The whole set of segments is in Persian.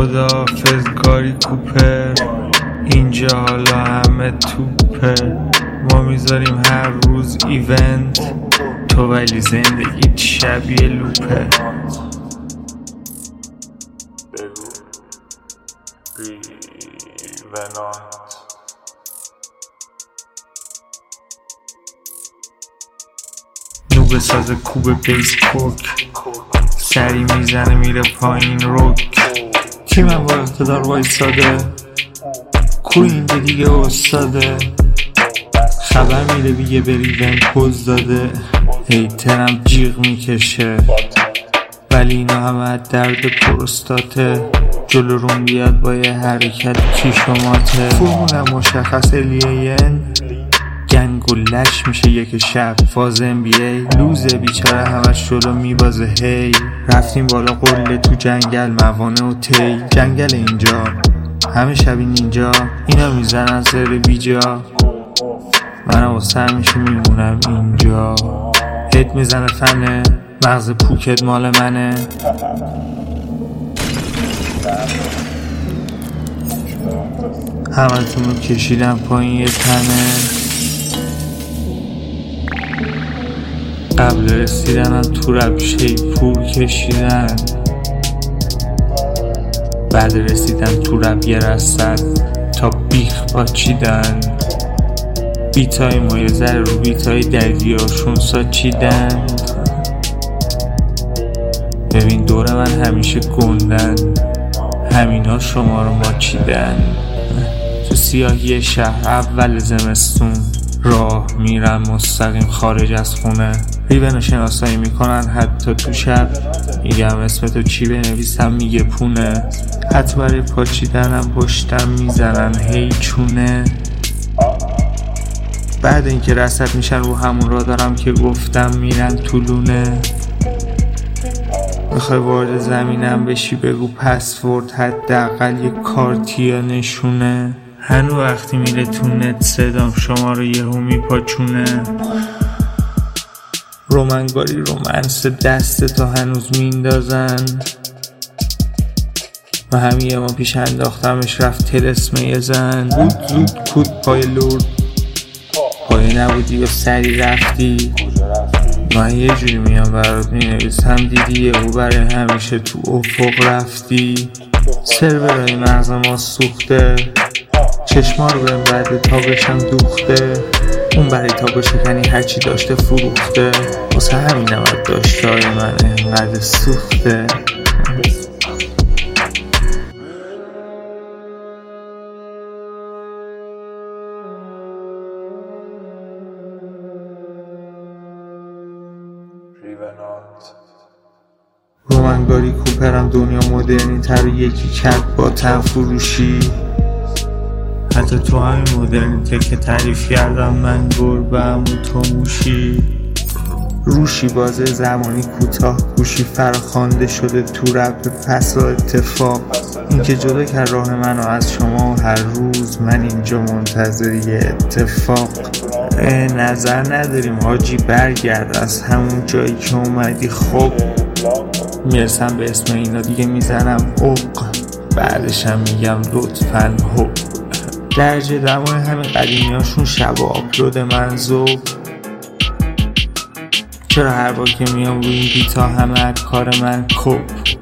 خداحافظ گاری کوپر، اینجا حالا همه توپه، ما میذاریم هر روز ایونت، تو ولی زندگیت شبیه لوپه. نوبه ساز کوب بیس کوک، سری میزنه میره پایین روک، تیمم با اقتدار وایساده، کوی اینجا دیگه استاده، خبر میده بیگه بریدن پوز داده، هیترم جیغ میکشه ولی اینا همه از درد پروستاته، جلو روم بیاد با یه حرکت کیشوماته، فرمونم مشخص LAN گنگ و لش میشه یک شب، فاز NBA لوزه بیچاره همش جلو میبازه، هی رفتیم بالا قله تو جنگل موانع و تی، جنگل اینجا همه شبین اینجا، اینا میزنن سر بیجا، منم و سر میشه میمونم اینجا، هد میزنه فنه مغز پوکت مال منه، همتون رو کشیدم پایین یه تنه، قبل رسیدنم تو رپ شیپور کشیدن، بعد رسیدن تو رپ یه رسد تا بیخ پاچیدن، بیتای ما یه ذره رو بیتای دردیاشون ساچیدن، ببین دور من همیشه گندن، همینا شما رو ماچیدن، تو سیاهی شهر اول زمستون، راه میرم مستقیم خارج از خونه، ریون شناسایی میکنن حتی تو شب، میگم اسم تو چی بنویسم میگه پونه، حتی برای پاچیدنم پشتم میزنن هی چونه، بعد اینکه رصد میشن رو همون را دارم که گفتم میرن تو لونه، میخوای وارد زمینم بشی بگو پسورد حداقل یه کارتی یا نشونه، هنو وقتی میره تو نت صدام شما رو یهو میپاچونه، رومنگاری رومنس دست تو هنوز میندازن، و همیه ما پیش انداختمش رفت تلسمه یه زن، بود زود کود پای لورد، پای نبودی و سری رفتی، من یه جوری میام برات مینویسم دیدی او برای همیشه تو افق رفتی، سرورای مغز ما سوخته، چشما رو بهم بعد تا بشم دوخته، اون برای تا بشکنی هرچی داشته فروخته، واسه همین نمید داشته های من انقدر سوخته. رومنگاری کوپرم دنیا مدرنی تر یکی کرد با تن فروشی، حتی تو همین مدرنیته که تعریف کردم من گربه‌ام و تو موشی، روشی بازه زمانی کوتاه گوشی فراخوانده شده تو رپ پس و اتفاق، این که جدا کرد راه منو از شما و هر روز من اینجا منتظر یه اتفاق، نظر نداریم حاجی برگرد از همون جایی که اومدی، خب میرسم به اسم اینا دیگه میزنم اوق، بعدشم میگم لطفاً هو، درجه دمای همین قدیمیاشون شب و آپلود من ذوق، چرا هر بار که میام روی این بیتا همه از کار من کپ،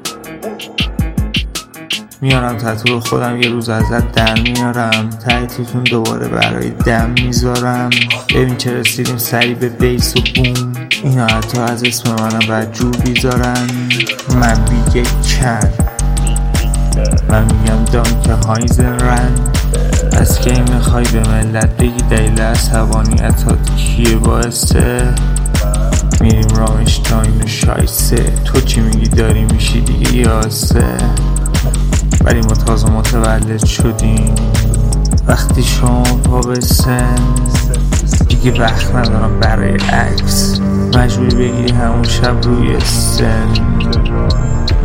میارم تتو رو خودم یه روز ازت در میارم، تایتلتون دوباره برای دم میذارم، ببین چه رسیدیم سری به بیس و بوم، اینا حتی از اسم منم بدجور بیزارن، من بیگه کن من میگم دانک هایزن رن، از کی میخوای به ملت بگی دلیل عصبانیتات کیه باعثه، میریم رامشتاین شایسته، تو چی میگی داری میشی دیگه یاسه، ولی ما تازه متولد شدیم، وقتی شما پا به سن دیگه وقت ندارم برای عکس، مجبوری بگیری همون شب روی سن.